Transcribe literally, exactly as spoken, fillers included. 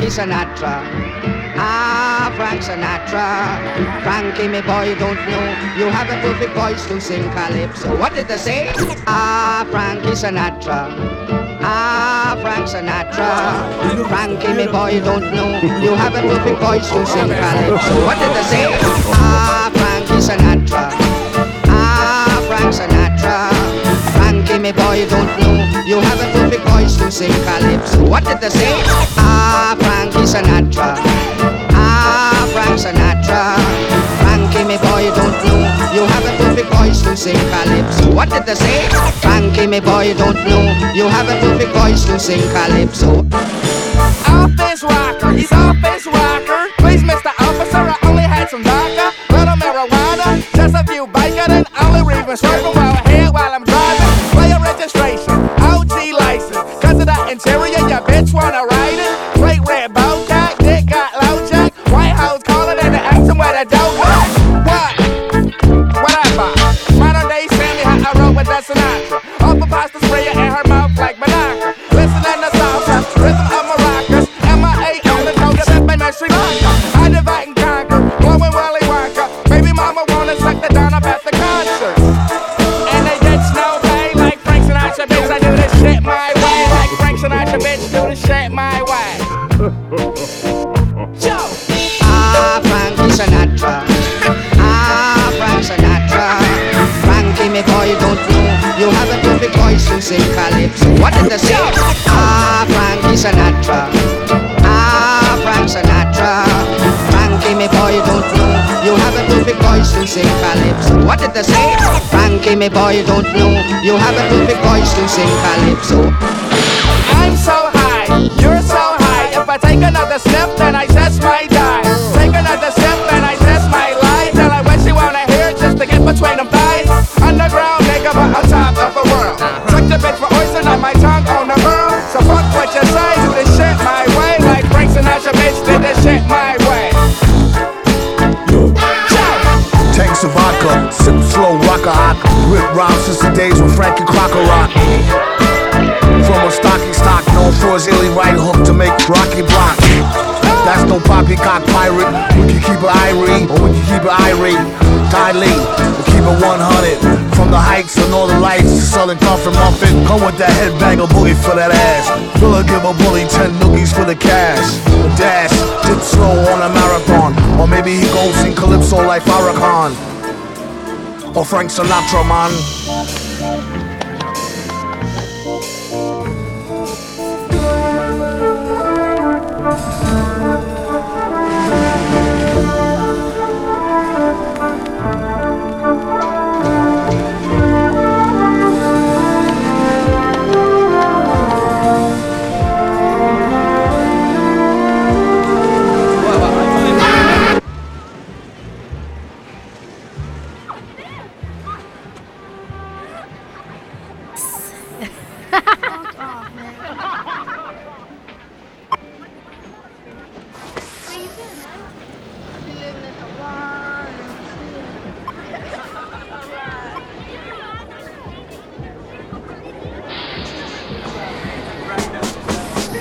Frankie Sinatra. Ah, Frank Sinatra. Frankie, me boy, don't know. You have a perfect voice to sing calypso. What did they say? Ah, Frankie Sinatra. Ah, Frank Sinatra. Frankie, me boy, don't know. You have a perfect voice to sing calypso. What did they say? Ah, Frankie Sinatra. Ah, Frank Sinatra. Frankie, me boy, don't know. You have a perfect voice to sing calypso. What did they say? Ah, Frankie Sinatra. Ah, Frank Sinatra. Frankie, me boy, don't know. You have a perfect voice to sing calypso. What did they say? Frankie, me boy, don't know. You have a perfect voice to sing calypso. Office rocker, he's office rocker. Please, Mister Officer, I only had some vodka, little marijuana, just a few bacon, and only reaving swerving while ahead while I'm driving. Player registration, O G license. Cause of that interior, your bitch wanna ride it. Great red bow tie, dick got low jack. White house calling and they asking where the dough was. What? Whatever. Modern day Sandy, how I wrote with that Sinatra. Off a pasta sprayer and her mouth like banana. Listening to salsa, rhythm of maracas. M I A on the note that been in Sri Lanka. I divide and conquer, blowing Willy Wonka. Baby mama wanna suck the down up at the concert. And they get snow pay like Frank Sinatra, bitch. I do this shit my way. Like Frank Sinatra, bitch, do this shit my way. Joe. Ah, Frankie Sinatra. Ah, Frank Sinatra. Frankie, me boy, don't know. You have a perfect voice to sing calypso. What did they say? Ah, Frankie Sinatra. Ah, Frank Sinatra. Frankie, me boy, don't know. You have a perfect voice to sing calypso. What did they say? Frankie, me boy, don't know. You have a perfect voice to sing calypso. I'm so high, you're so high. If I take another sip, then I just might die. Take another sip, and I just might lie. Tell I what she wanna hear just to get between them thighs. Underground nigga, but on top of the world. Suck the bitch for oyster on my tongue on the world. So fuck what you say, do this shit my way. Like Frank Sinatra, bitch, did this shit my way. Tanks of vodka, sip slow, rock a hot. Rip rhymes since the days when Frankie Crocker rock. From a stocky stock, known for his illy right hook to make Rocky block. That's no poppycock pirate. We can keep it irie, or we can keep it irate. Ty Lee, we'll keep it one hundred. From the heights of Northern Lights to Southern Comfort Muffin. Come with that headbanger boogie for that ass. Villa give a bully ten noogies for the cash. A dash, dip slow on a marathon. Or maybe he goes sing calypso like Farrakhan. Or Frank Sinatra, man.